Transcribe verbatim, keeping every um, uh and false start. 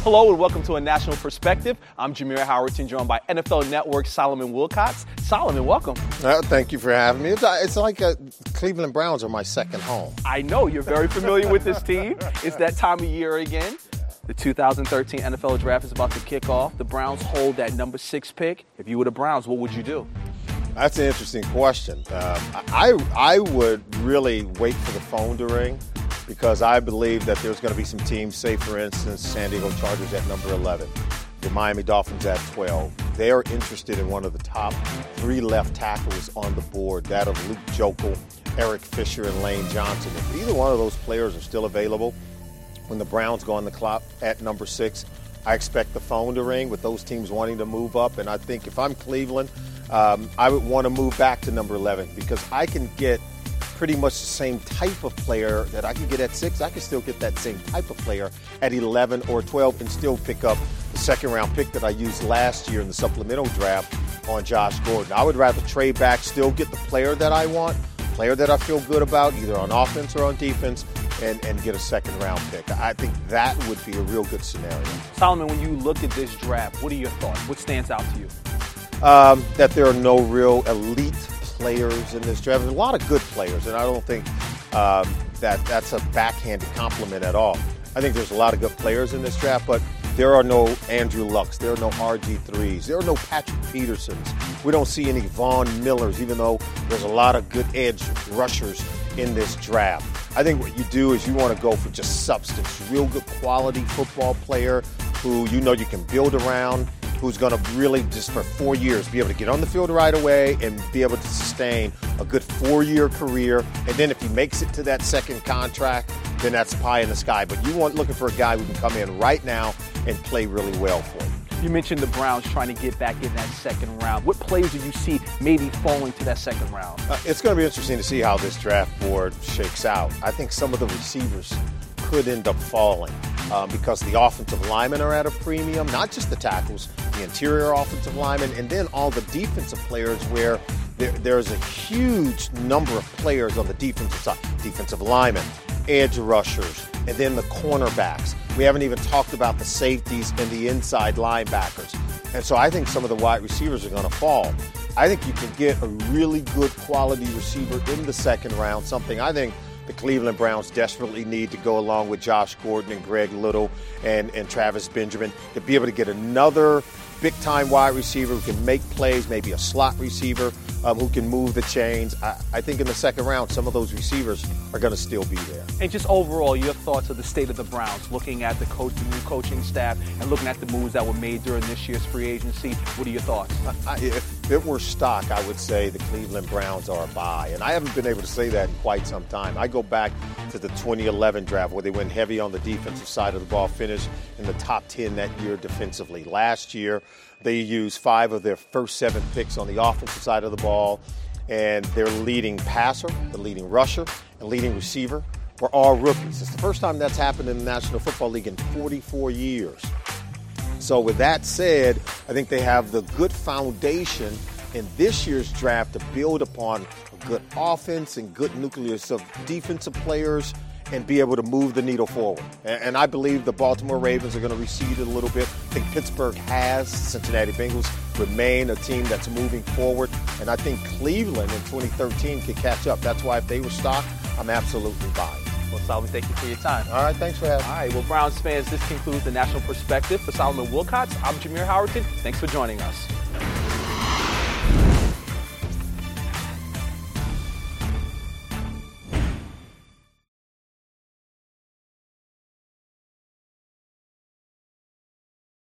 Hello and welcome to A National Perspective. I'm Jameer Howerton, joined by N F L Network's Solomon Wilcots. Solomon, welcome. Uh, thank you for having me. It's, it's like uh, Cleveland Browns are my second home. I know, you're very familiar with this team. It's that time of year again. The two thousand thirteen N F L Draft is about to kick off. The Browns hold that number six pick. If you were the Browns, what would you do? That's an interesting question. Uh, I, I would really wait for the phone to ring, because I believe that there's going to be some teams, say, for instance, San Diego Chargers at number eleven, the Miami Dolphins at twelve. They are interested in one of the top three left tackles on the board, that of Luke Joeckel, Eric Fisher, and Lane Johnson. If either one of those players are still available when the Browns go on the clock at number six, I expect the phone to ring with those teams wanting to move up. And I think if I'm Cleveland, um, I would want to move back to number eleven, because I can get pretty much the same type of player that I can get at six. I can still get that same type of player at eleven or twelve and still pick up the second round pick that I used last year in the supplemental draft on Josh Gordon. I would rather trade back, still get the player that I want, player that I feel good about, either on offense or on defense, and, and get a second round pick. I think that would be a real good scenario. Solomon, when you look at this draft, what are your thoughts? What stands out to you? Um, that there are no real elite players in this draft. There's a lot of good players, and I don't think um, that that's a backhanded compliment at all. I think there's a lot of good players in this draft, but there are no Andrew Lucks, there are no R G threes, there are no Patrick Petersons. We don't see any Von Millers, even though there's a lot of good edge rushers in this draft. I think what you do is you want to go for just substance, real good quality football player who you know you can build around, who's going to really just for four years be able to get on the field right away and be able to sustain a good four-year career. And then if he makes it to that second contract, then that's pie in the sky. But you want looking for a guy who can come in right now and play really well for you. You mentioned the Browns trying to get back in that second round. What players do you see maybe falling to that second round? Uh, it's going to be interesting to see how this draft board shakes out. I think some of the receivers could end up falling um, because the offensive linemen are at a premium, not just the tackles, the interior offensive linemen, and then all the defensive players where there, there's a huge number of players on the defensive side, defensive linemen, edge rushers, and then the cornerbacks. We haven't even talked about the safeties and the inside linebackers. And so I think some of the wide receivers are going to fall. I think you can get a really good quality receiver in the second round, something I think the Cleveland Browns desperately need to go along with Josh Gordon and Greg Little and, and Travis Benjamin to be able to get another big-time wide receiver who can make plays, maybe a slot receiver um, who can move the chains. I, I think in the second round, some of those receivers are going to still be there. And just overall, your thoughts of the state of the Browns, looking at the coach, the new coaching staff, and looking at the moves that were made during this year's free agency. What are your thoughts? I, if it were stock, I would say the Cleveland Browns are a buy. And I haven't been able to say that in quite some time. I go back to the twenty eleven draft where they went heavy on the defensive side of the ball, finished in the top ten that year defensively. Last year, they used five of their first seven picks on the offensive side of the ball, and their leading passer, the leading rusher, and leading receiver were all rookies. It's the first time that's happened in the National Football League in forty-four years. So with that said, I think they have the good foundation in this year's draft to build upon a good offense and good nucleus of defensive players and be able to move the needle forward. And I believe the Baltimore Ravens are going to recede a little bit. I think Pittsburgh has. Cincinnati Bengals remain a team that's moving forward. And I think Cleveland in twenty thirteen could catch up. That's why if they were stock, I'm absolutely buying. Well, Solomon, thank you for your time. All right, thanks for having me. All right, well, Browns fans, this concludes the National Perspective. For Solomon Wilcots, I'm Jameer Howerton. Thanks for joining us.